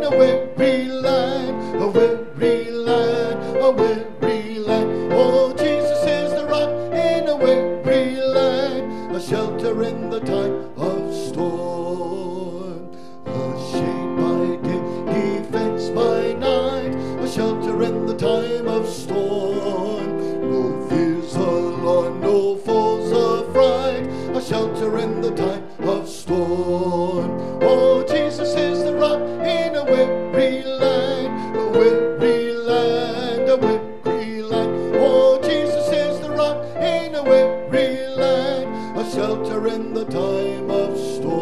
a weary land, a weary land, a weary land. Oh, Jesus is the rock in a weary land, a shelter in the time of storm, a shade by day, defense by night, a shelter in the time of storm. No fears alarm, no foes affright, a shelter in the time of storm. Oh, Jesus is the rock in a weary land, a weary land, a weary land. Oh, Jesus is the rock in a weary land, a shelter in the time of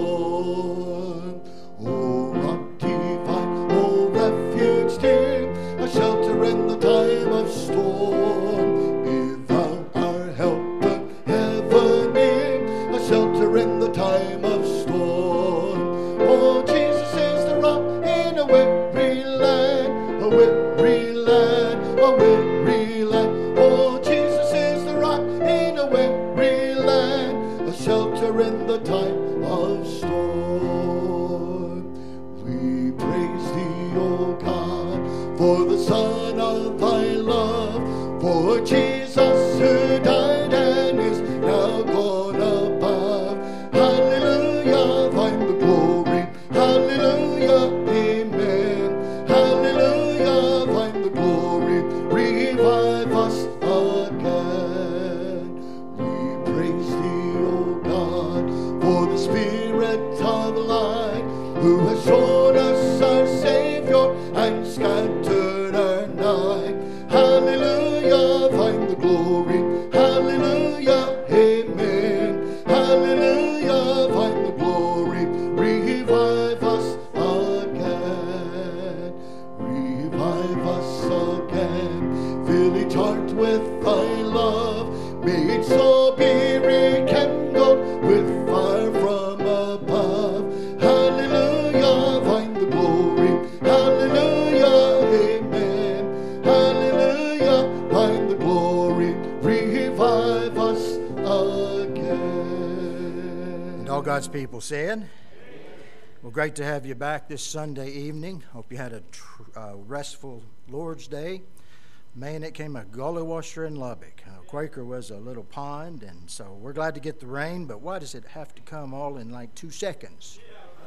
storm. Oh, rock divine, oh, refuge dear, a shelter in the time of storm. Be thou our helper, ever near, a shelter in the time of storm. Oh, Jesus is the rock in a weary land, a weary land, a weary land. Oh, Jesus is the rock in a weary land, a shelter in the time of storm. We praise thee, O God, for the Son of thy love, for Jesus who died and is now gone above. Hallelujah, thine the glory. Hallelujah, amen. Hallelujah, thine the glory. Revive us again. We praise thee, O God, for the Spirit of light, who has shown us our Savior and scattered our night. Hallelujah, thine the glory. Hallelujah, amen. Hallelujah, thine the glory. Revive us again. Revive us again. Fill each heart with thy love. May each soul be rekindled with fire from above. Hallelujah, thine the glory. Hallelujah, amen. Hallelujah, thine the glory. Revive us again. And all God's people said, well, great to have you back this Sunday evening. Hope you had a restful Lord's Day. Man, it came a gully washer in Lubbock. Quaker was a little pond, and so we're glad to get the rain, but why does it have to come all in like 2 seconds?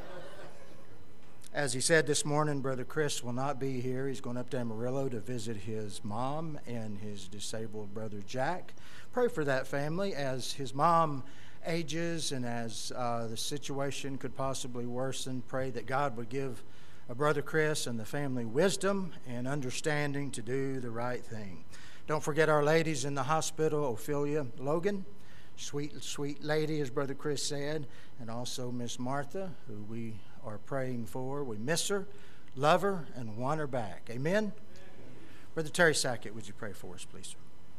As he said this morning, Brother Chris will not be here. He's going up to Amarillo to visit his mom and his disabled brother Jack. Pray for that family as his mom ages and as the situation could possibly worsen. Pray that God would give Brother Chris and the family wisdom and understanding to do the right thing. Don't forget our ladies in the hospital, Ophelia Logan, sweet, sweet lady, as Brother Chris said, and also Miss Martha, who we are praying for. We miss her, love her, and want her back. Amen? Amen. Brother Terry Sackett, would you pray for us, please, sir?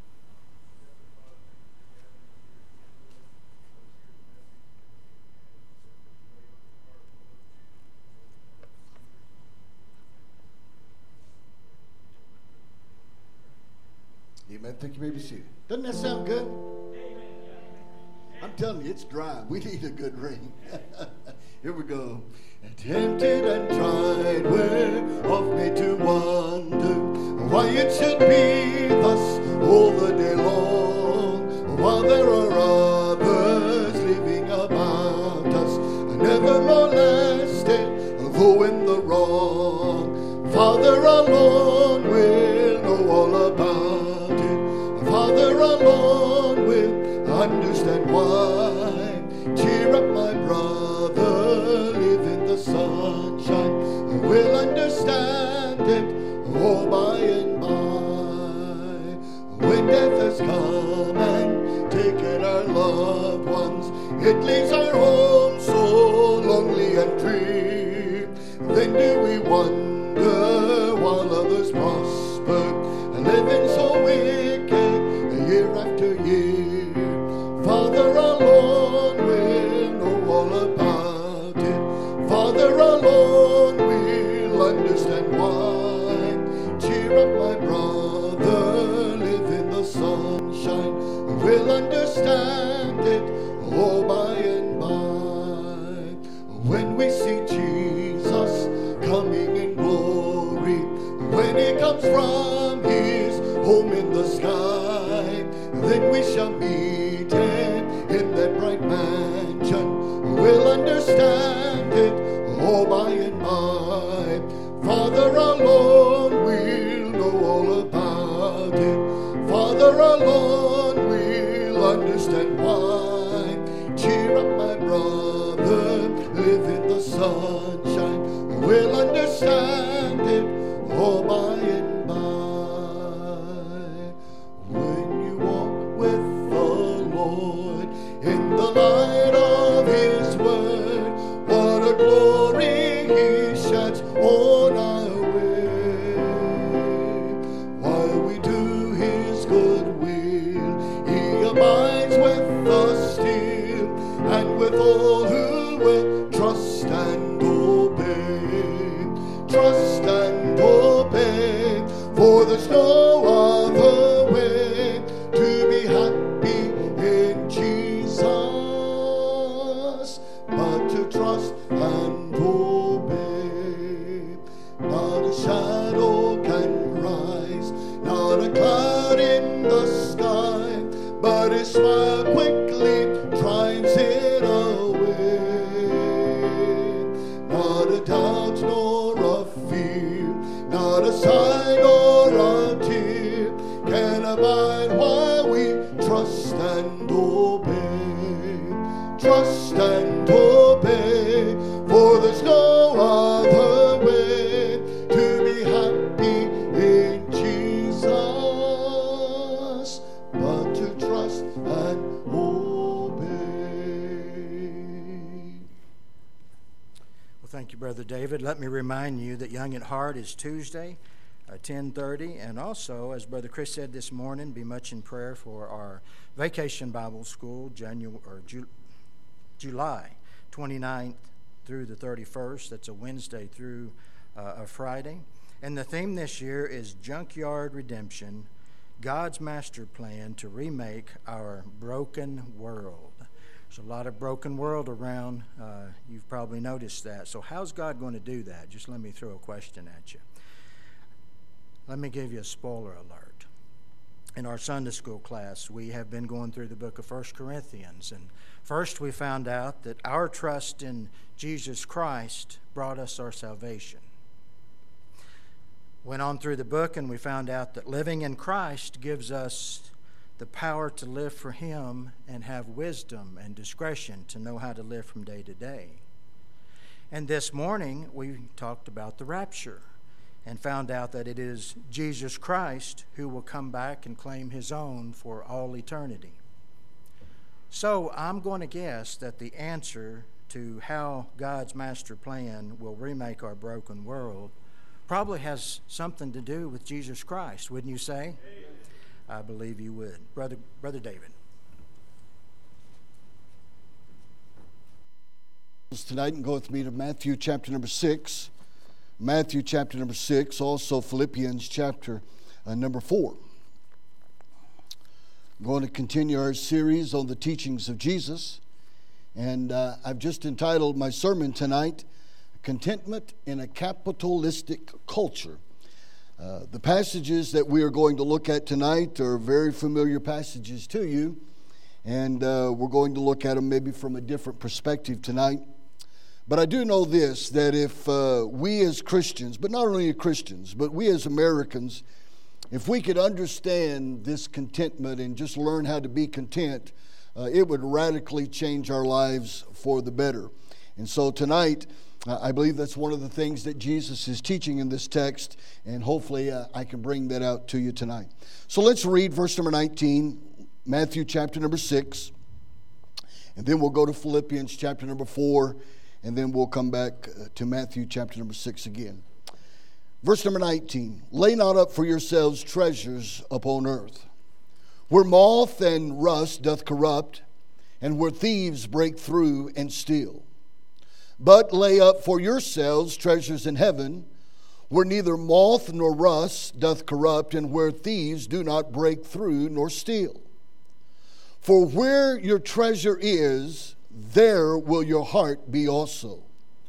Amen. Thank you. May be seated. Doesn't that sound good? I'm telling you, it's dry. We need a good rain. Here we go. Tempted and tried, whereof made to wonder why it should be thus all the day long, while there are others living about us, never molested, though in the wrong. Father alone will know all about it. Father alone will understand why. Cheer up, my brother, live in the sunshine. We'll understand it all by and by. When death has come and taken our loved ones, it leaves our home so lonely and drear. Then do we wonder while others prosper, living so wicked year after year. Father alone will know all about it. Father alone will understand why. Cheer up, my brother, live in the sunshine. We'll understand it all by and by. When we see Jesus coming in glory, when he comes from his home in the sky. Then we shall meet him in that bright mansion. We'll understand it all by and by. Father alone will know all about it. Father alone will understand why. Cheer up, my brother, live in the sunshine. We'll understand it all by and by. When you walk with the Lord in the light of his word, what a glory he sheds on our way. While we do his good will, he abides with us still, and with all who will trust and obey. Trust and obey, for there's no other way to be happy in Jesus but to trust and obey. Not a shadow can rise, not a cloud in the sky, but his smile quickly drives it away. Not a doubt nor a fear, not a sigh nor a tear can abide while we trust and obey. Trust and obey, for there's no other way to be happy in Jesus but to trust and obey. Well, thank you, Brother David. Let me remind you that Young at Heart is Tuesday, 10:30, and also, as Brother Chris said this morning, be much in prayer for our Vacation Bible School, July 29th through the 31st. That's a Wednesday through a Friday. And the theme this year is Junkyard Redemption, God's master plan to remake our broken world. There's a lot of broken world around. You've probably noticed that. So how's God going to do that? Just let me throw a question at you. Let me give you a spoiler alert. In our Sunday school class, we have been going through the book of 1 Corinthians. And first we found out that our trust in Jesus Christ brought us our salvation. Went on through the book and we found out that living in Christ gives us the power to live for him and have wisdom and discretion to know how to live from day to day. And this morning we talked about the rapture and found out that it is Jesus Christ who will come back and claim his own for all eternity. So I'm going to guess that the answer to how God's master plan will remake our broken world probably has something to do with Jesus Christ, wouldn't you say? Amen. I believe you would. Brother David. Tonight, and go with me to Matthew chapter number 6. Matthew chapter number 6, also Philippians chapter number 4. I'm going to continue our series on the teachings of Jesus. And I've just entitled my sermon tonight, Contentment in a Capitalistic Culture. The passages that we are going to look at tonight are very familiar passages to you. And we're going to look at them maybe from a different perspective tonight. But I do know this, that if we as Christians, but not only Christians, but we as Americans, if we could understand this contentment and just learn how to be content, it would radically change our lives for the better. And so tonight, I believe that's one of the things that Jesus is teaching in this text, and hopefully I can bring that out to you tonight. So let's read verse number 19, Matthew chapter number 6, and then we'll go to Philippians chapter number 4, and then we'll come back to Matthew chapter number 6 again. Verse number 19, lay not up for yourselves treasures upon earth, where moth and rust doth corrupt, and where thieves break through and steal. But lay up for yourselves treasures in heaven, where neither moth nor rust doth corrupt, and where thieves do not break through nor steal. For where your treasure is, there will your heart be also.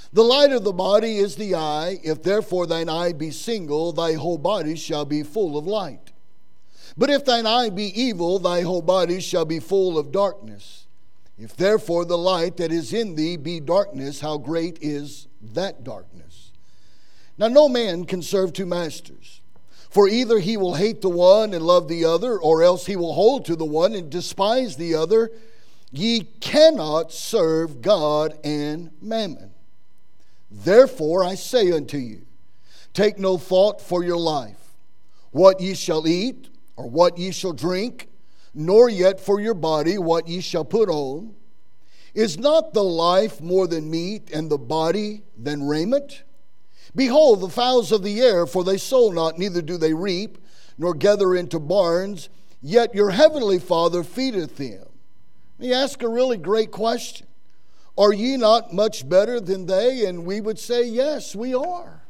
The light of the body is the eye. If therefore thine eye be single, thy whole body shall be full of light. But if thine eye be evil, thy whole body shall be full of darkness. If therefore the light that is in thee be darkness, how great is that darkness? Now no man can serve two masters. For either he will hate the one and love the other, or else he will hold to the one and despise the other. Ye cannot serve God and mammon. Therefore I say unto you, take no thought for your life, what ye shall eat, or what ye shall drink, nor yet for your body what ye shall put on. Is not the life more than meat, and the body than raiment? Behold the fowls of the air, for they sow not, neither do they reap, nor gather into barns, yet your heavenly Father feedeth them. Let me ask a really great question. Are ye not much better than they? And we would say, yes, we are.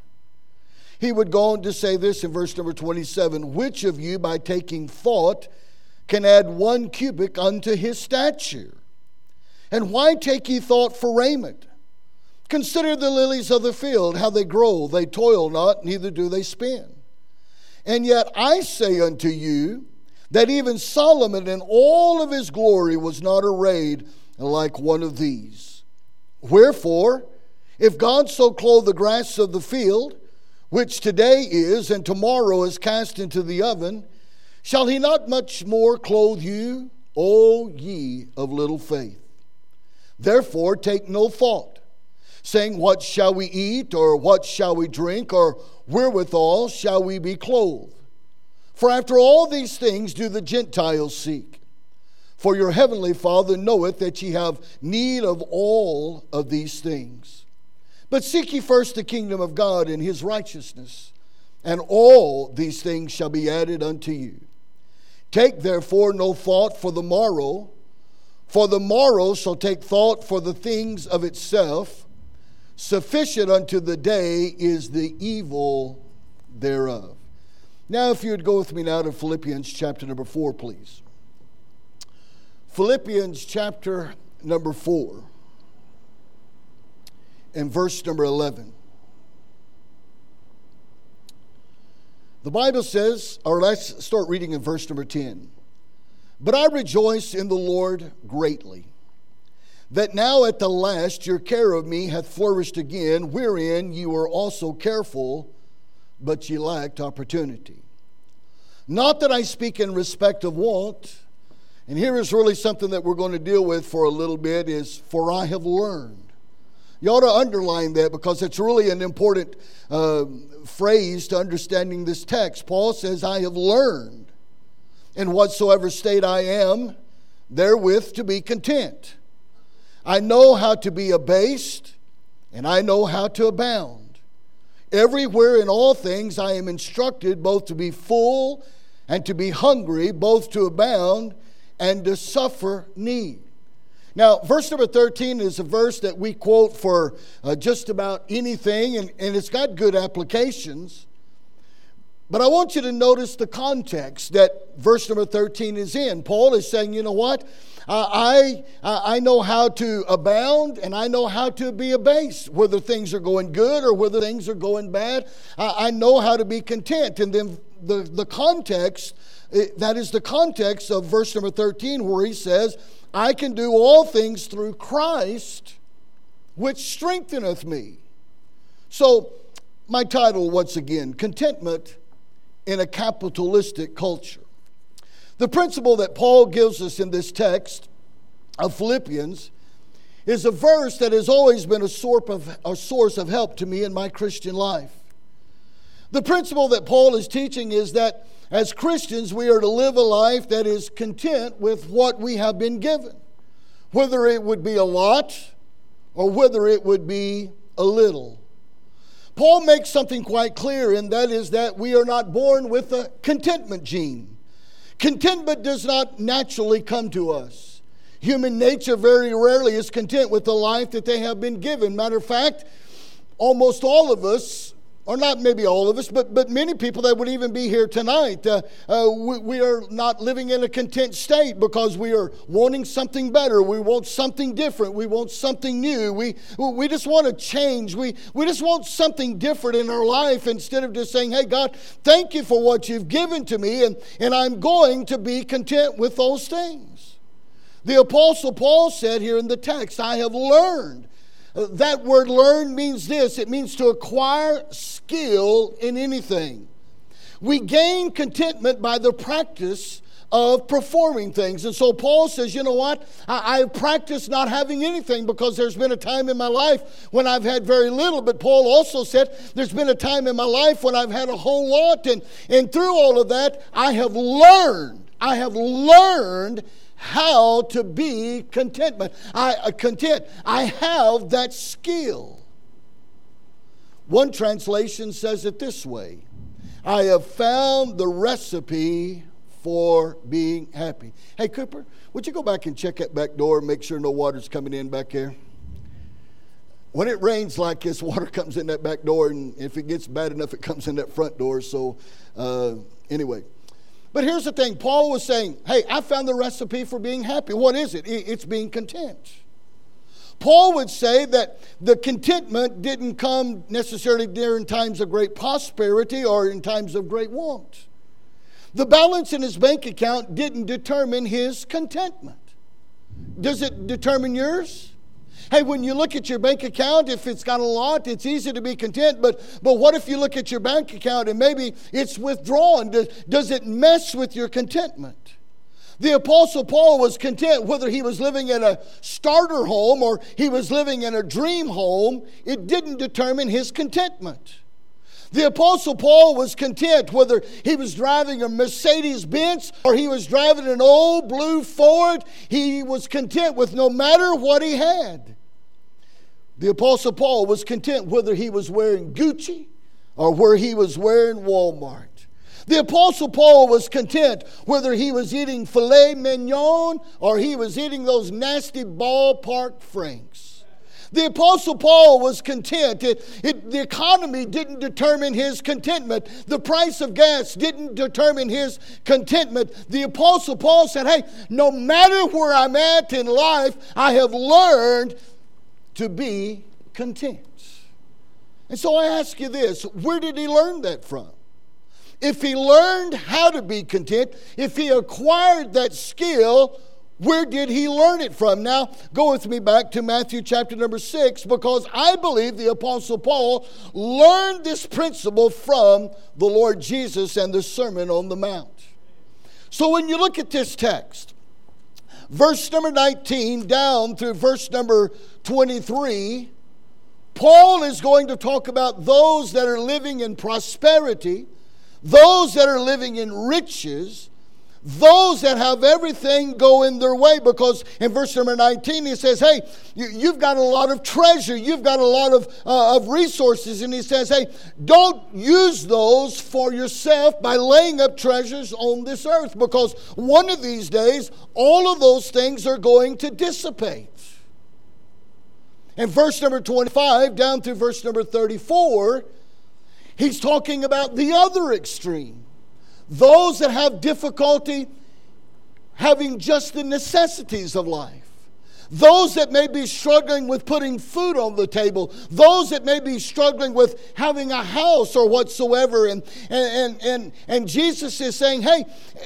He would go on to say this in verse number 27, which of you by taking thought can add 1 cubit unto his stature? And why take ye thought for raiment? Consider the lilies of the field, how they grow. They toil not, neither do they spin. And yet I say unto you, that even Solomon in all of his glory was not arrayed like one of these. Wherefore, if God so clothe the grass of the field, which today is and tomorrow is cast into the oven, shall he not much more clothe you, O ye of little faith? Therefore take no thought, saying, what shall we eat, or what shall we drink, or wherewithal shall we be clothed? For after all these things do the Gentiles seek. For your heavenly Father knoweth that ye have need of all of these things. But seek ye first the kingdom of God and his righteousness, and all these things shall be added unto you. Take therefore no thought for the morrow shall take thought for the things of itself. Sufficient unto the day is the evil thereof. Now, if you would go with me now to Philippians chapter number 4, please. Philippians chapter number 4 and verse number 11. The Bible says, or let's start reading in verse number 10. But I rejoice in the Lord greatly, that now at the last your care of me hath flourished again, wherein you were also careful, but ye lacked opportunity. Not that I speak in respect of want, and here is really something that we're going to deal with for a little bit, is for I have learned. You ought to underline that because it's really an important phrase to understanding this text. Paul says, I have learned in whatsoever state I am, therewith to be content. I know how to be abased, and I know how to abound. Everywhere in all things I am instructed both to be full and to be hungry, both to abound and to suffer need. Now, verse number 13 is a verse that we quote for just about anything, and it's got good applications. But I want you to notice the context that verse number 13 is in. Paul is saying, you know what? I know how to abound and I know how to be abased, whether things are going good or whether things are going bad. I know how to be content. And then the context, that is the context of verse number 13 where he says, I can do all things through Christ, which strengtheneth me. So my title, once again, Contentment in a Capitalistic Culture. The principle that Paul gives us in this text of Philippians is a verse that has always been a source of help to me in my Christian life. The principle that Paul is teaching is that as Christians we are to live a life that is content with what we have been given, whether it would be a lot or whether it would be a little. Paul makes something quite clear, and that is that we are not born with a contentment gene. Contentment does not naturally come to us. Human nature very rarely is content with the life that they have been given. Matter of fact, almost all of us or not maybe all of us, but many people that would even be here tonight, we are not living in a content state because we are wanting something better. We want something different. We want something new. We just want to change. We just want something different in our life instead of just saying, hey, God, thank you for what you've given to me, and I'm going to be content with those things. The Apostle Paul said here in the text, I have learned. That word learn means this. It means to acquire skill in anything. We gain contentment by the practice of performing things. And so Paul says, you know what? I've practiced not having anything because there's been a time in my life when I've had very little. But Paul also said there's been a time in my life when I've had a whole lot. And through all of that, I have learned how to be content. I have that skill. One translation says it this way: I have found the recipe for being happy. Hey, Cooper, would you go back and check that back door and make sure no water's coming in back there? When it rains like this, water comes in that back door, and if it gets bad enough, it comes in that front door. So anyway. But here's the thing. Paul was saying, hey, I found the recipe for being happy. What is it? It's being content. Paul would say that the contentment didn't come necessarily during times of great prosperity or in times of great want. The balance in his bank account didn't determine his contentment. Does it determine yours? Hey, when you look at your bank account, if it's got a lot, it's easy to be content. But what if you look at your bank account and maybe it's withdrawn? Does it mess with your contentment? The Apostle Paul was content whether he was living in a starter home or he was living in a dream home. It didn't determine his contentment. The Apostle Paul was content whether he was driving a Mercedes-Benz or he was driving an old blue Ford. He was content with no matter what he had. The Apostle Paul was content whether he was wearing Gucci or where he was wearing Walmart. The Apostle Paul was content whether he was eating filet mignon or he was eating those nasty ballpark franks. The Apostle Paul was content. The economy didn't determine his contentment. The price of gas didn't determine his contentment. The Apostle Paul said, hey, no matter where I'm at in life, I have learned to be content. And so I ask you this, where did he learn that from? If he learned how to be content, if he acquired that skill, where did he learn it from? Now, go with me back to Matthew chapter number 6, because I believe the Apostle Paul learned this principle from the Lord Jesus and the Sermon on the Mount. So when you look at this text, verse number 19 down through verse number 23, Paul is going to talk about those that are living in prosperity, those that are living in riches, those that have everything going their way. Because in verse number 19 he says, hey, you've got a lot of treasure, you've got a lot of resources. And he says, hey, don't use those for yourself by laying up treasures on this earth, because one of these days all of those things are going to dissipate. In verse number 25 down through verse number 34, he's talking about the other extreme. Those that have difficulty having just the necessities of life. Those that may be struggling with putting food on the table. Those that may be struggling with having a house or whatsoever. And Jesus is saying, hey,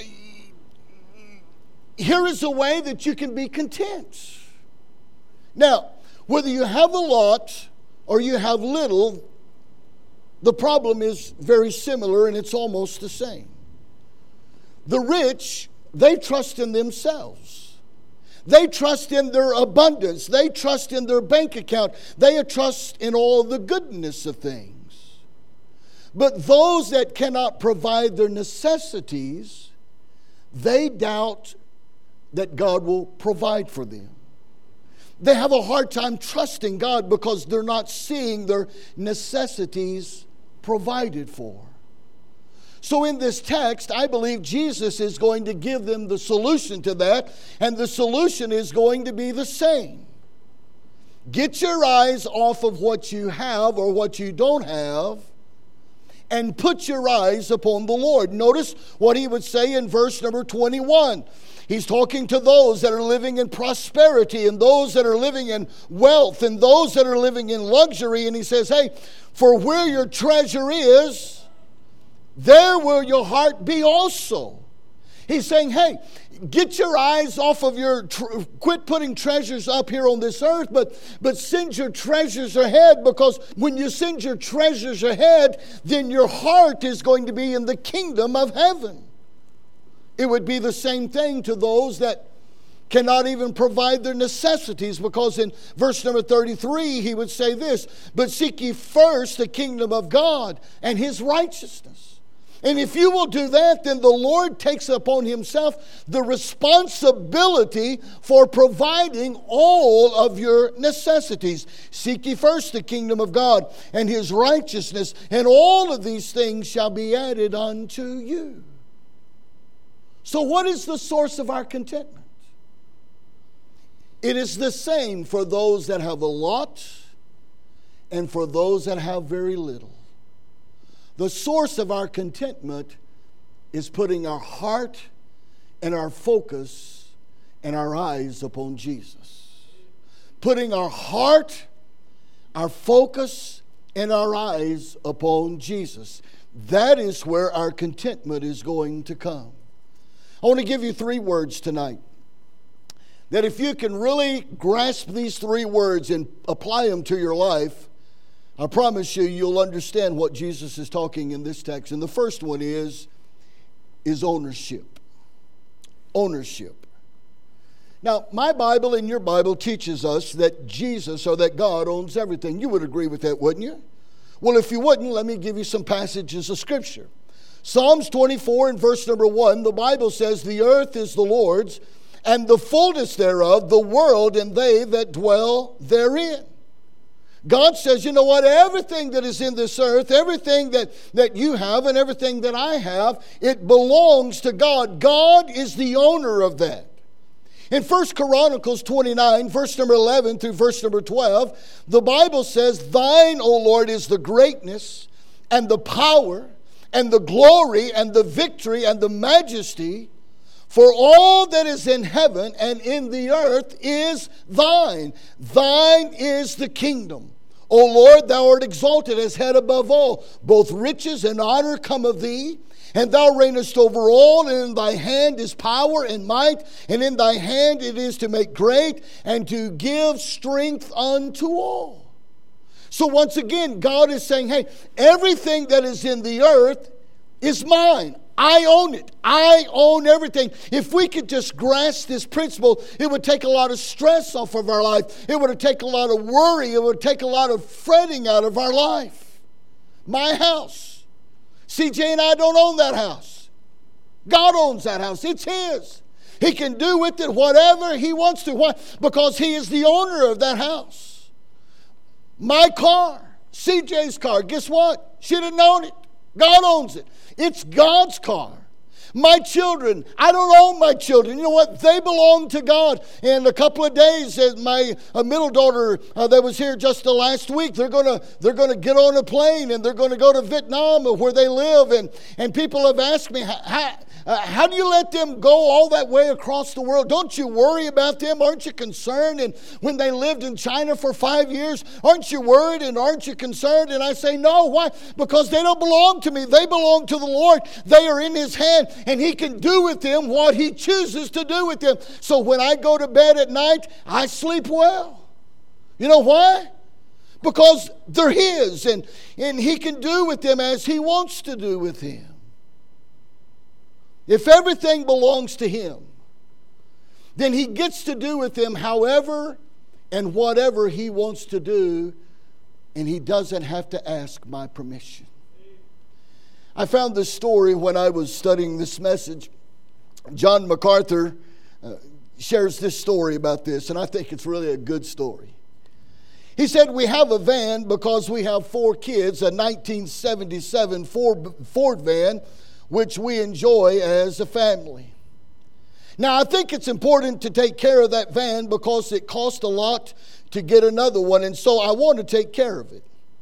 here is a way that you can be content. Now, whether you have a lot or you have little, the problem is very similar and it's almost the same. The rich, they trust in themselves. They trust in their abundance. They trust in their bank account. They trust in all the goodness of things. But those that cannot provide their necessities, they doubt that God will provide for them. They have a hard time trusting God because they're not seeing their necessities provided for. So in this text, I believe Jesus is going to give them the solution to that, and the solution is going to be the same. Get your eyes off of what you have or what you don't have, and put your eyes upon the Lord. Notice what he would say in verse number 21. He's talking to those that are living in prosperity and those that are living in wealth and those that are living in luxury. And he says, hey, for where your treasure is, there will your heart be also. He's saying, hey, get your eyes off of quit putting treasures up here on this earth, but send your treasures ahead, because when you send your treasures ahead, then your heart is going to be in the kingdom of heaven. It would be the same thing to those that cannot even provide their necessities, because in verse number 33, he would say this, but seek ye first the kingdom of God and his righteousness. And if you will do that, then the Lord takes upon himself the responsibility for providing all of your necessities. Seek ye first the kingdom of God and his righteousness, and all of these things shall be added unto you. So what is the source of our contentment? It is the same for those that have a lot and for those that have very little. The source of our contentment is putting our heart and our focus and our eyes upon Jesus. Putting our heart, our focus, and our eyes upon Jesus. That is where our contentment is going to come. I want to give you 3 words tonight, that if you can really grasp these 3 words and apply them to your life, I promise you, you'll understand what Jesus is talking in this text. And the first one is ownership. Ownership. Now, my Bible and your Bible teaches us that Jesus, or that God, owns everything. You would agree with that, wouldn't you? Well, if you wouldn't, let me give you some passages of Scripture. Psalms 24 and verse number 1, the Bible says, the earth is the Lord's, and the fullness thereof, the world, and they that dwell therein. God says, you know what, everything that is in this earth, everything that you have and everything that I have, it belongs to God. God is the owner of that. In 1 Chronicles 29, verse number 11 through verse number 12, the Bible says, thine, O Lord, is the greatness and the power and the glory and the victory and the majesty, for all that is in heaven and in the earth is thine. Thine is the kingdom. O Lord, thou art exalted as head above all. Both riches and honor come of thee, and thou reignest over all, and in thy hand is power and might, and in thy hand it is to make great and to give strength unto all. So once again, God is saying, hey, everything that is in the earth is mine. I own it. I own everything. If we could just grasp this principle, it would take a lot of stress off of our life. It would take a lot of worry. It would take a lot of fretting out of our life. My house. CJ and I don't own that house. God owns that house. It's his. He can do with it whatever he wants to. Why? Because he is the owner of that house. My car, CJ's car, guess what? She didn't own it. God owns it. It's God's car. My children, I don't own my children. You know what? They belong to God. In a couple of days, my middle daughter that was here just the last week, they're gonna get on a plane and they're going to go to Vietnam, where they live. And people have asked me, how do you let them go all that way across the world? Don't you worry about them? Aren't you concerned? And when they lived in China for 5 years, aren't you worried and aren't you concerned? And I say, no. Why? Because they don't belong to me. They belong to the Lord. They are in his hand, and he can do with them what he chooses to do with them. So when I go to bed at night, I sleep well. You know why? Because they're his, and he can do with them as he wants to do with them. If everything belongs to him, then he gets to do with them however and whatever he wants to do, and he doesn't have to ask my permission. I found this story when I was studying this message. John MacArthur shares this story about this, and I think it's really a good story. He said, we have a van because we have 4 kids, a 1977 Ford van, which we enjoy as a family. Now, I think it's important to take care of that van because it cost a lot to get another one, and so I want to take care of it.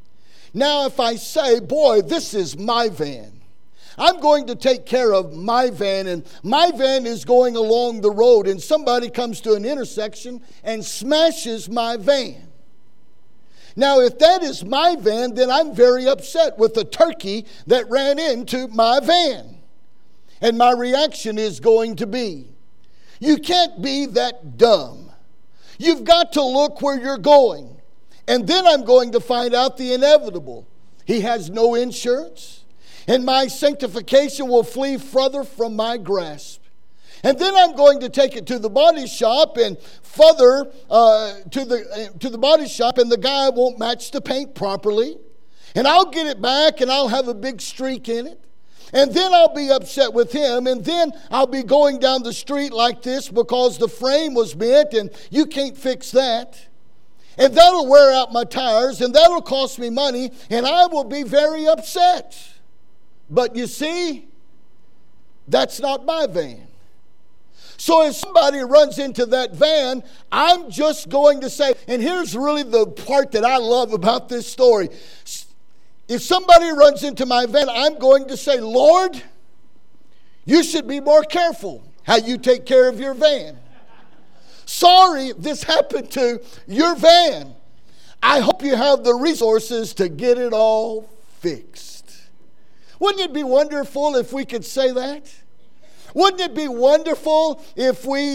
Now if I say, boy, this is my van. I'm going to take care of my van, and my van is going along the road, and somebody comes to an intersection and smashes my van. Now, if that is my van, then I'm very upset with the turkey that ran into my van. And my reaction is going to be, you can't be that dumb. You've got to look where you're going. And then I'm going to find out the inevitable. He has no insurance. And my sanctification will flee further from my grasp. And then I'm going to take it to the body shop and further to the body shop, and the guy won't match the paint properly. And I'll get it back, and I'll have a big streak in it. And then I'll be upset with him, and then I'll be going down the street like this because the frame was bent, and you can't fix that. And that'll wear out my tires, and that'll cost me money, and I will be very upset. But you see, that's not my van. So if somebody runs into that van, I'm just going to say, and here's really the part that I love about this story. If somebody runs into my van, I'm going to say, Lord, you should be more careful how you take care of your van. Sorry this happened to your van. I hope you have the resources to get it all fixed. Wouldn't it be wonderful if we could say that? Wouldn't it be wonderful if we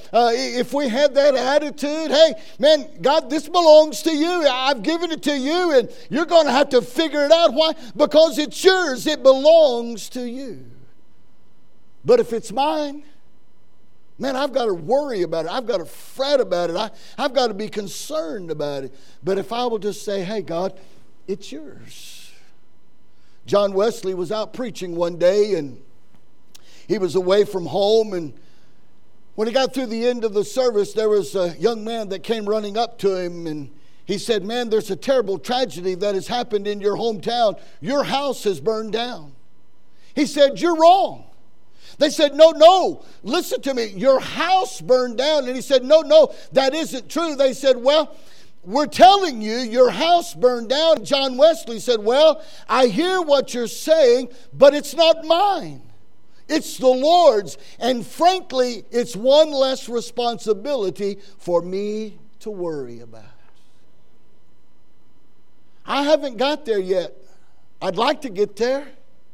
had that attitude? Hey, man, God, this belongs to you. I've given it to you, and you're going to have to figure it out. Why? Because it's yours. It belongs to you. But if it's mine, man, I've got to worry about it. I've got to fret about it. I've got to be concerned about it. But if I will just say, hey, God, it's yours. John Wesley was out preaching one day, and he was away from home, and when he got through the end of the service, there was a young man that came running up to him, and he said, man, there's a terrible tragedy that has happened in your hometown. Your house has burned down. He said, you're wrong. They said, no, listen to me. Your house burned down. And he said, no, that isn't true. They said, well, we're telling you your house burned down. John Wesley said, well, I hear what you're saying, but it's not mine. It's the Lord's. And frankly, it's one less responsibility for me to worry about. I haven't got there yet. I'd like to get there.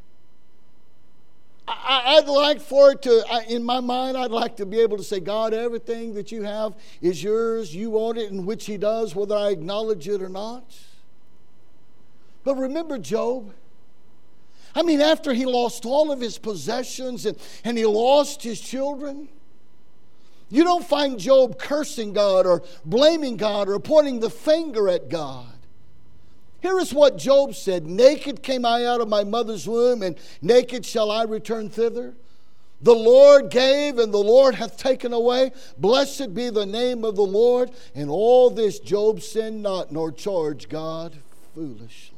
I'd like for it to, in my mind, I'd like to be able to say, God, everything that you have is yours. You own it, in which He does, whether I acknowledge it or not. But remember Job. I mean, after he lost all of his possessions and he lost his children, you don't find Job cursing God or blaming God or pointing the finger at God. Here is what Job said, naked came I out of my mother's womb, and naked shall I return thither. The Lord gave, and the Lord hath taken away. Blessed be the name of the Lord. And all this Job sinned not, nor charged God foolishly.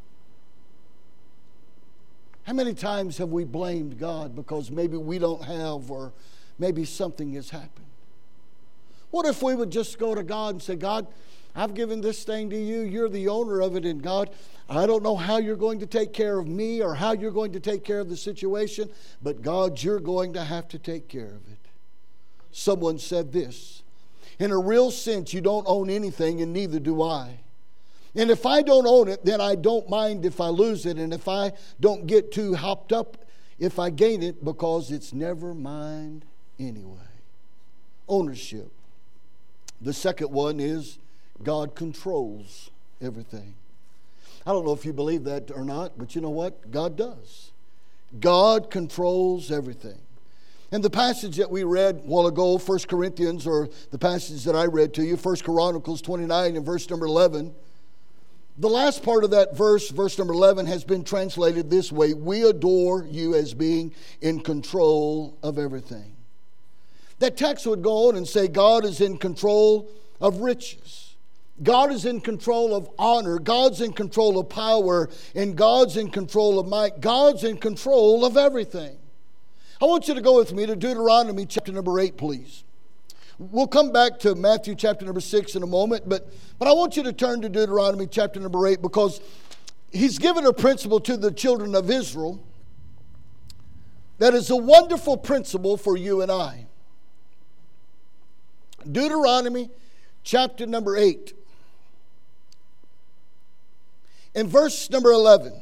How many times have we blamed God because maybe we don't have, or maybe something has happened? What if we would just go to God and say, God, I've given this thing to you. You're the owner of it. And God, I don't know how you're going to take care of me or how you're going to take care of the situation, but God, you're going to have to take care of it. Someone said this, in a real sense, you don't own anything, and neither do I. And if I don't own it, then I don't mind if I lose it. And if I don't get too hopped up if I gain it, because it's never mine anyway. Ownership. The second one is God controls everything. I don't know if you believe that or not, but you know what? God does. God controls everything. And the passage that we read a while ago, 1 Corinthians, or the passage that I read to you, 1 Chronicles 29 and verse number 11, the last part of that verse, verse number 11, has been translated this way: we adore you as being in control of everything. That text would go on and say God is in control of riches. God is in control of honor. God's in control of power. And God's in control of might. God's in control of everything. I want you to go with me to Deuteronomy chapter number 8, please. We'll come back to Matthew chapter number 6 in a moment. But I want you to turn to Deuteronomy chapter number 8, because he's given a principle to the children of Israel that is a wonderful principle for you and I. Deuteronomy chapter number 8. In verse number 11.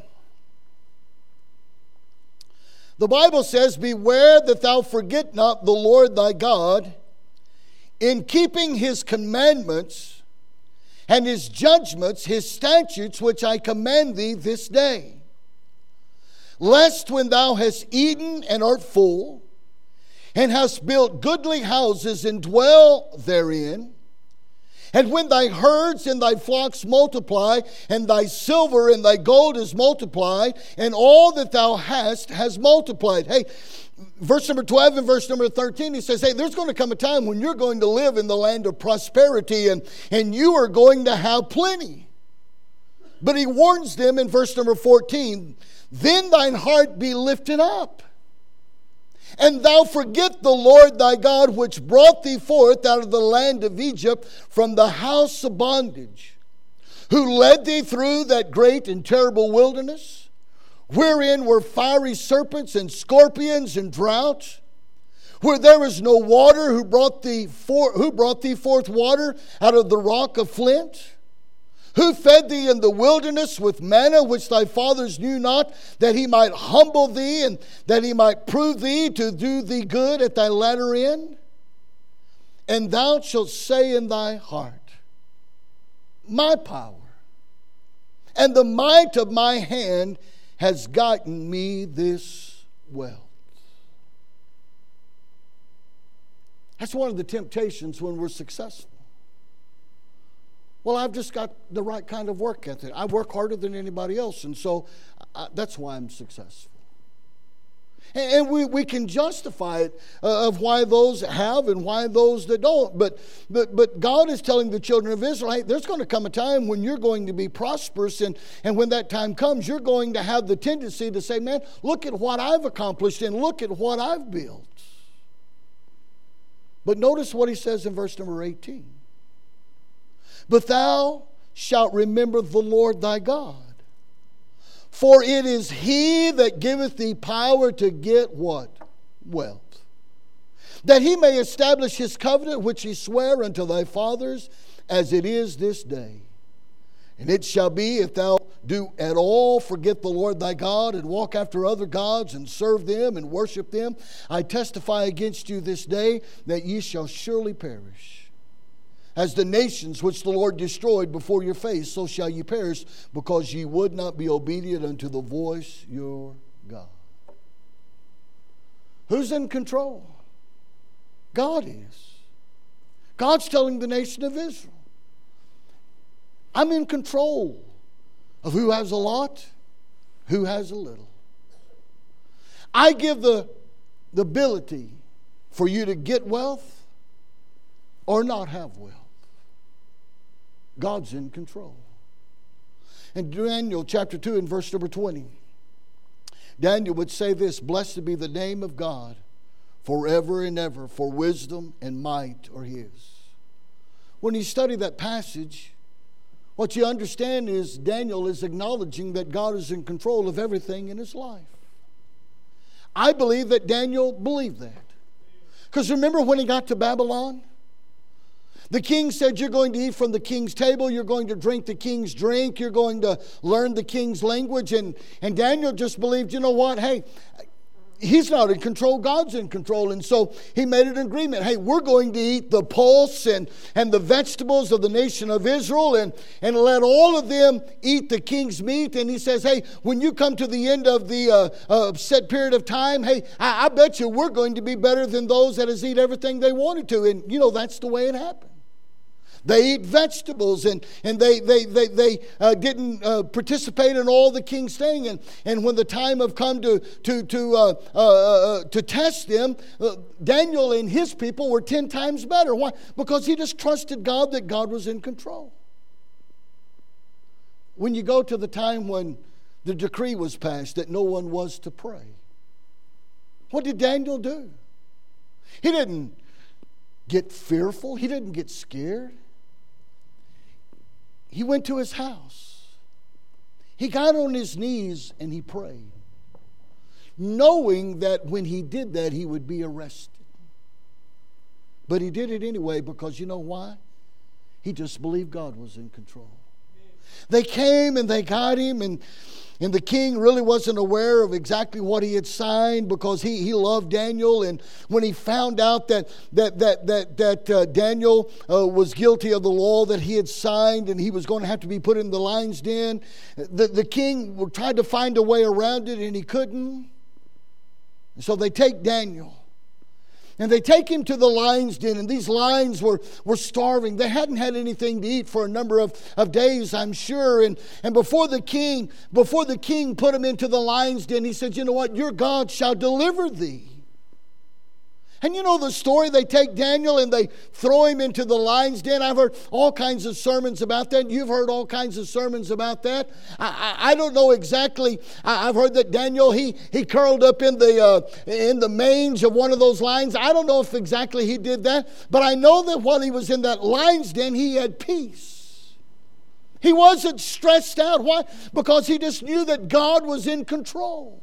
The Bible says, beware that thou forget not the Lord thy God in keeping his commandments and his judgments, his statutes, which I command thee this day. Lest when thou hast eaten and art full, and hast built goodly houses and dwell therein, and when thy herds and thy flocks multiply, and thy silver and thy gold is multiplied, and all that thou hast has multiplied. Hey, verse number 12 and verse number 13, he says, hey, there's going to come a time when you're going to live in the land of prosperity, and you are going to have plenty. But he warns them in verse number 14, then thine heart be lifted up, and thou forget the Lord thy God, which brought thee forth out of the land of Egypt from the house of bondage, who led thee through that great and terrible wilderness, wherein were fiery serpents and scorpions and drought, where there was no water, who brought thee forth water out of the rock of flint, who fed thee in the wilderness with manna, which thy fathers knew not, that he might humble thee, and that he might prove thee to do thee good at thy latter end? And thou shalt say in thy heart, my power and the might of my hand has gotten me this wealth. That's one of the temptations when we're successful. Well, I've just got the right kind of work ethic. I work harder than anybody else, and so that's why I'm successful. And we can justify it of why those have and why those that don't. But God is telling the children of Israel, hey, there's going to come a time when you're going to be prosperous, and when that time comes, you're going to have the tendency to say, man, look at what I've accomplished and look at what I've built. But notice what he says in verse number 18. But thou shalt remember the Lord thy God, for it is he that giveth thee power to get what? Wealth. That he may establish his covenant which he sware unto thy fathers, as it is this day. And it shall be, if thou do at all forget the Lord thy God, and walk after other gods, and serve them, and worship them, I testify against you this day, that ye shall surely perish. As the nations which the Lord destroyed before your face, so shall ye perish, because ye would not be obedient unto the voice your God. Who's in control? God is. God's telling the nation of Israel, I'm in control of who has a lot, who has a little. I give the ability for you to get wealth or not have wealth. God's in control. In Daniel chapter 2 and verse number 20, Daniel would say this, blessed be the name of God forever and ever, for wisdom and might are his. When you study that passage, what you understand is Daniel is acknowledging that God is in control of everything in his life. I believe that Daniel believed that. Because remember when he got to Babylon? The king said, you're going to eat from the king's table, you're going to drink the king's drink, you're going to learn the king's language. And Daniel just believed, you know what, hey, he's not in control, God's in control. And so he made an agreement. Hey, we're going to eat the pulse and the vegetables of the nation of Israel, and let all of them eat the king's meat. And he says, hey, when you come to the end of the set period of time, hey, I bet you we're going to be better than those that has eat everything they wanted to. And you know, that's the way it happened. They eat vegetables, and they didn't participate in all the king's thing. And when the time have come to test them, Daniel and his people were 10 times better. Why? Because he just trusted God, that God was in control. When you go to the time when the decree was passed that no one was to pray, what did Daniel do? He didn't get fearful. He didn't get scared. He went to his house. He got on his knees and he prayed, knowing that when he did that, he would be arrested. But he did it anyway because you know why? He just believed God was in control. They came and they got him, and the king really wasn't aware of exactly what he had signed because he loved Daniel. And when he found out that Daniel was guilty of the law that he had signed and he was going to have to be put in the lion's den, the king tried to find a way around it and he couldn't. And so they take Daniel. And they take him to the lion's den, and these lions were starving. They hadn't had anything to eat for a number of days, I'm sure. And before the king put him into the lion's den, he said, you know what? Your God shall deliver thee. And you know the story. They take Daniel and they throw him into the lion's den. I've heard all kinds of sermons about that. You've heard all kinds of sermons about that. I don't know exactly. I've heard that Daniel, he curled up in the mange of one of those lions. I don't know if exactly he did that. But I know that while he was in that lion's den, he had peace. He wasn't stressed out. Why? Because he just knew that God was in control.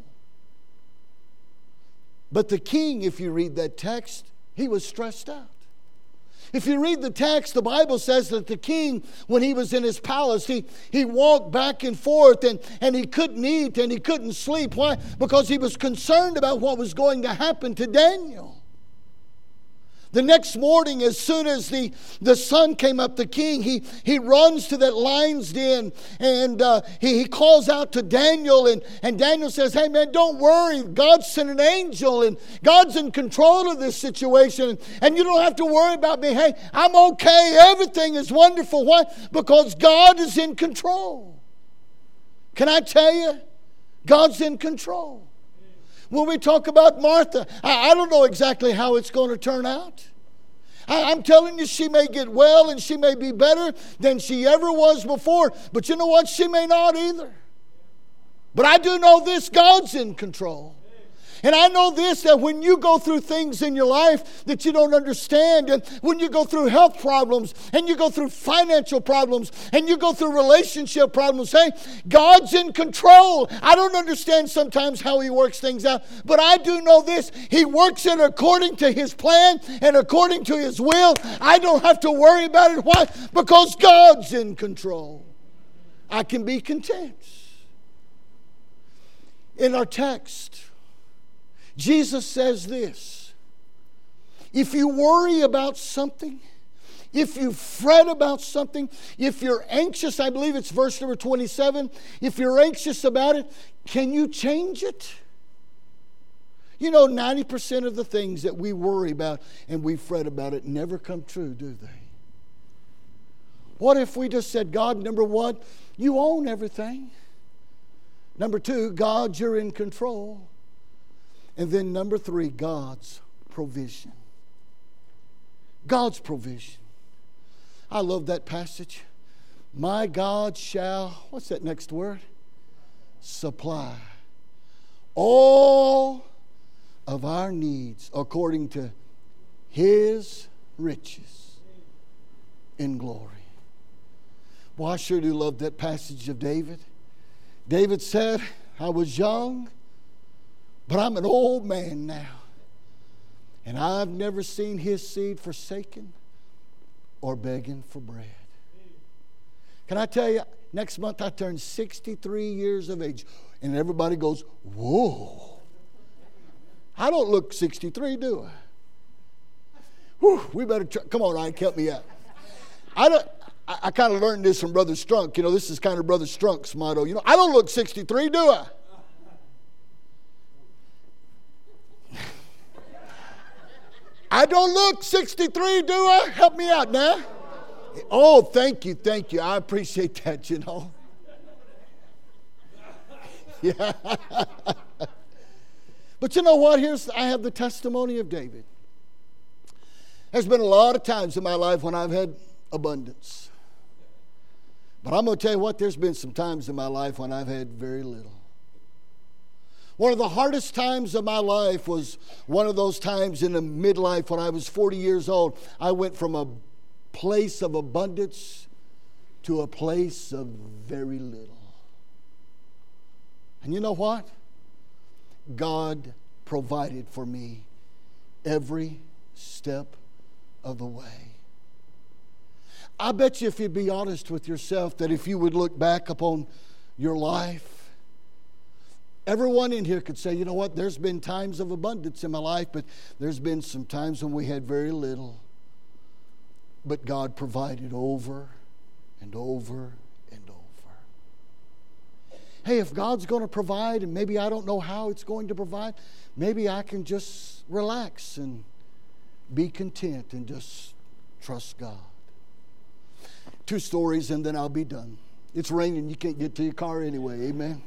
But the king, if you read that text, he was stressed out. If you read the text, the Bible says that the king, when he was in his palace, he walked back and forth and he couldn't eat and he couldn't sleep. Why? Because he was concerned about what was going to happen to Daniel. The next morning, as soon as the sun came up, the king, he runs to that lion's den and he calls out to Daniel. And Daniel says, hey man, don't worry. God sent an angel and God's in control of this situation. And you don't have to worry about me. Hey, I'm okay. Everything is wonderful. Why? Because God is in control. Can I tell you? God's in control. When we talk about Martha, I don't know exactly how it's going to turn out. I'm telling you, she may get well and she may be better than she ever was before. But you know what? She may not either. But I do know this, God's in control. And I know this, that when you go through things in your life that you don't understand, and when you go through health problems, and you go through financial problems, and you go through relationship problems, hey, God's in control. I don't understand sometimes how He works things out, but I do know this. He works it according to His plan and according to His will. I don't have to worry about it. Why? Because God's in control. I can be content. In our text, Jesus says this: if you worry about something, if you fret about something, if you're anxious, I believe it's verse number 27, if you're anxious about it, can you change it? You know, 90% of the things that we worry about and we fret about it never come true, do they? What if we just said, God, number one, you own everything. Number two, God, you're in control. And then number three, God's provision. God's provision. I love that passage. My God shall, what's that next word? Supply all of our needs according to His riches in glory. Well, I sure do love that passage of David. David said, I was young, but I'm an old man now. And I've never seen his seed forsaken or begging for bread. Can I tell you, next month I turn 63 years of age. And everybody goes, whoa. I don't look 63, do I? Whew, we better try. Come on, Ike, help me out. I kind of learned this from Brother Strunk. You know, this is kind of Brother Strunk's motto. You know, I don't look 63, do I? I don't look 63, do I? Help me out now. Oh, thank you. I appreciate that, you know. Yeah. But you know what? I have the testimony of David. There's been a lot of times in my life when I've had abundance. But I'm going to tell you what, there's been some times in my life when I've had very little. One of the hardest times of my life was one of those times in the midlife when I was 40 years old. I went from a place of abundance to a place of very little. And you know what? God provided for me every step of the way. I bet you, if you'd be honest with yourself, that if you would look back upon your life, everyone in here could say, you know what, there's been times of abundance in my life, but there's been some times when we had very little. But God provided over and over and over. Hey, if God's going to provide, and maybe I don't know how it's going to provide, maybe I can just relax and be content and just trust God. 2 stories and then I'll be done. It's raining. You can't get to your car anyway. Amen.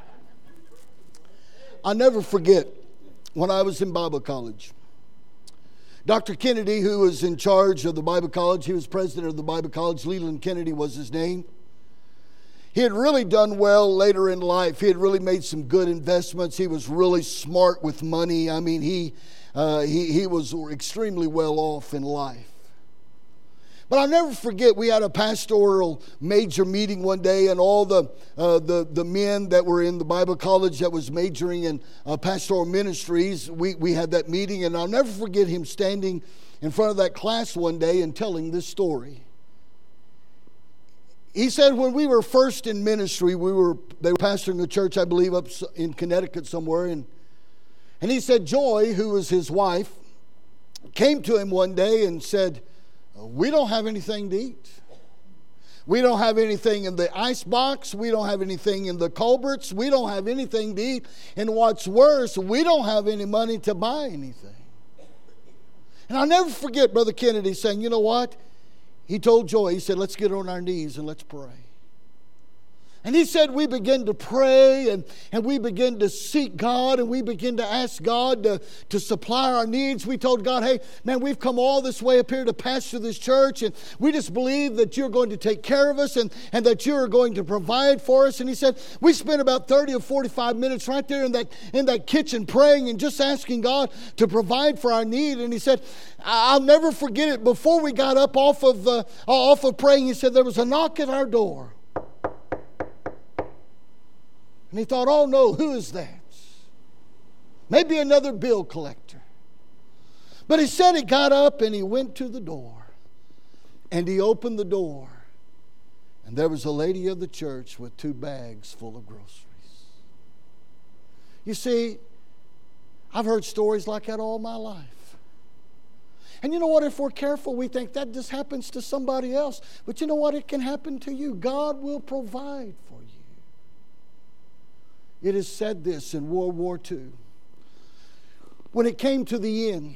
I'll never forget when I was in Bible college. Dr. Kennedy, who was in charge of the Bible college, he was president of the Bible college. Leland Kennedy was his name. He had really done well later in life. He had really made some good investments. He was really smart with money. I mean, he was extremely well off in life. But I'll never forget, we had a pastoral major meeting one day, and all the men that were in the Bible college that was majoring in pastoral ministries, we had that meeting, and I'll never forget him standing in front of that class one day and telling this story. He said when we were first in ministry, they were pastoring a church, I believe, up in Connecticut somewhere, and he said Joy, who was his wife, came to him one day and said, we don't have anything to eat. We don't have anything in the ice box. We don't have anything in the culverts. We don't have anything to eat. And what's worse, we don't have any money to buy anything. And I'll never forget Brother Kennedy saying, you know what? He told Joy, he said, let's get on our knees and let's pray. And he said we begin to pray and we begin to seek God and we begin to ask God to supply our needs. We told God, hey, man, we've come all this way up here to pastor this church, and we just believe that you're going to take care of us and that you're going to provide for us. And he said we spent about 30 or 45 minutes right there in that kitchen praying and just asking God to provide for our need. And he said, I'll never forget it. Before we got up off of praying, he said there was a knock at our door. And he thought, oh no, who is that? Maybe another bill collector. But he said he got up and he went to the door. And he opened the door. And there was a lady of the church with 2 bags full of groceries. You see, I've heard stories like that all my life. And you know what? If we're careful, we think that just happens to somebody else. But you know what? It can happen to you. God will provide for you. It is said this in World War II. When it came to the end,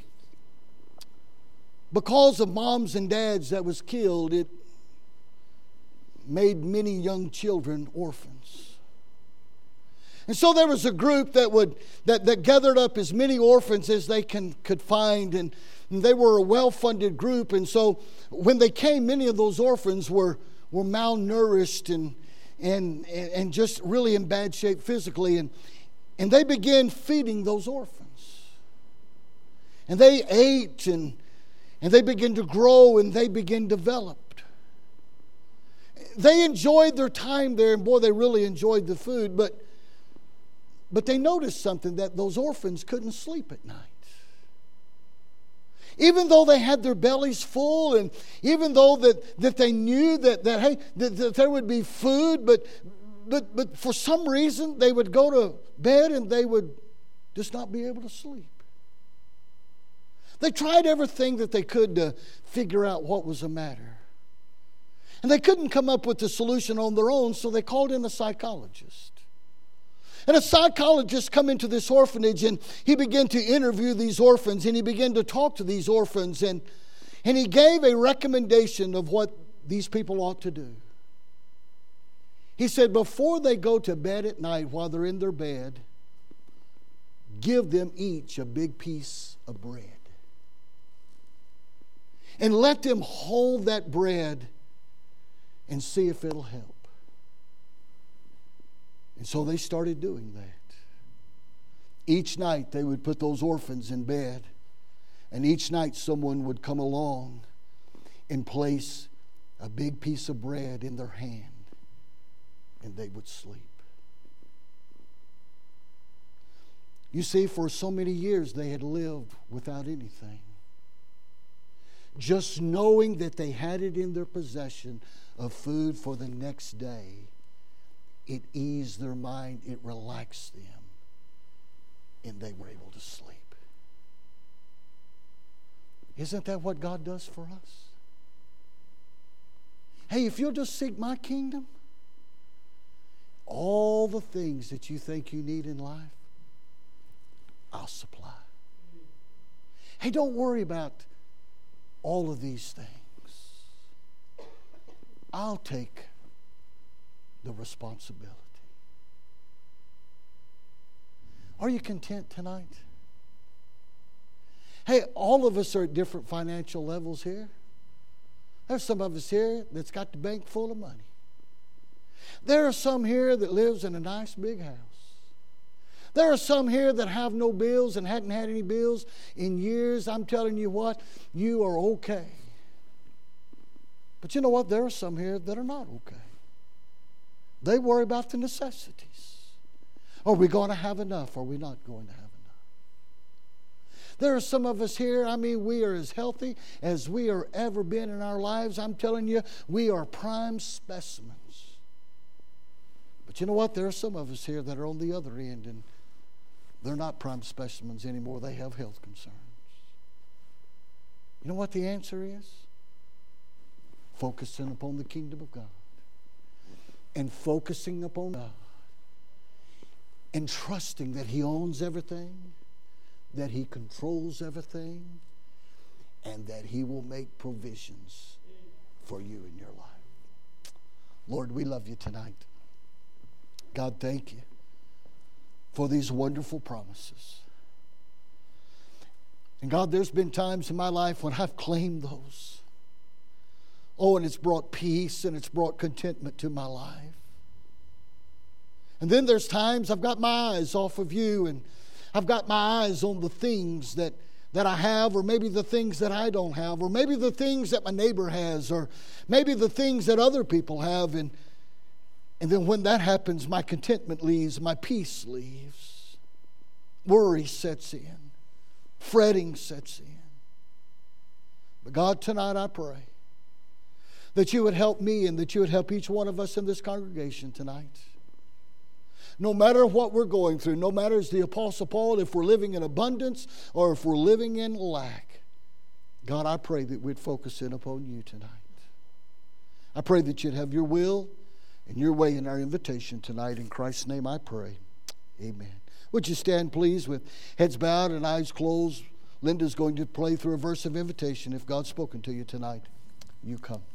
because of moms and dads that was killed, it made many young children orphans. And so there was a group that gathered up as many orphans as they could find, and they were a well-funded group. And so when they came, many of those orphans were malnourished and just really in bad shape physically. And they began feeding those orphans. And they ate and they began to grow and they began to develop. They enjoyed their time there, and boy, they really enjoyed the food. But they noticed something, that those orphans couldn't sleep at night. Even though they had their bellies full, and even though that they knew that there would be food, but for some reason they would go to bed and they would just not be able to sleep. They tried everything that they could to figure out what was the matter. And they couldn't come up with the solution on their own, so they called in a psychologist. And a psychologist come into this orphanage, and he began to interview these orphans, and he began to talk to these orphans, and he gave a recommendation of what these people ought to do. He said, before they go to bed at night, while they're in their bed, give them each a big piece of bread. And let them hold that bread and see if it'll help. And so they started doing that. Each night they would put those orphans in bed, and each night someone would come along and place a big piece of bread in their hand, and they would sleep. You see, for so many years they had lived without anything. Just knowing that they had it in their possession of food for the next day, it eased their mind, it relaxed them, and they were able to sleep. Isn't that what God does for us? Hey, if you'll just seek my kingdom, all the things that you think you need in life, I'll supply. Hey, don't worry about all of these things. I'll take the responsibility. Are you content tonight? Hey, all of us are at different financial levels here. There's some of us here that's got the bank full of money. There are some here that lives in a nice big house. There are some here that have no bills and hadn't had any bills in years. I'm telling you what, you are okay. But you know what? There are some here that are not okay. They worry about the necessities. Are we going to have enough? Are we not going to have enough? There are some of us here, we are as healthy as we are ever been in our lives. I'm telling you, we are prime specimens. But you know what? There are some of us here that are on the other end, and they're not prime specimens anymore. They have health concerns. You know what the answer is? Focusing upon the kingdom of God. And focusing upon God. And trusting that He owns everything, that He controls everything, and that He will make provisions for you in your life. Lord, we love you tonight. God, thank you for these wonderful promises. And God, there's been times in my life when I've claimed those. Oh, and it's brought peace and it's brought contentment to my life. And then there's times I've got my eyes off of you, and I've got my eyes on the things that I have, or maybe the things that I don't have, or maybe the things that my neighbor has, or maybe the things that other people have. And then when that happens, my contentment leaves, my peace leaves. Worry sets in. Fretting sets in. But God, tonight I pray that you would help me and that you would help each one of us in this congregation tonight. No matter what we're going through, no matter, as the Apostle Paul, if we're living in abundance or if we're living in lack, God, I pray that we'd focus in upon you tonight. I pray that you'd have your will and your way in our invitation tonight. In Christ's name I pray. Amen. Would you stand, please, with heads bowed and eyes closed? Linda's going to play through a verse of invitation. If God's spoken to you tonight, you come.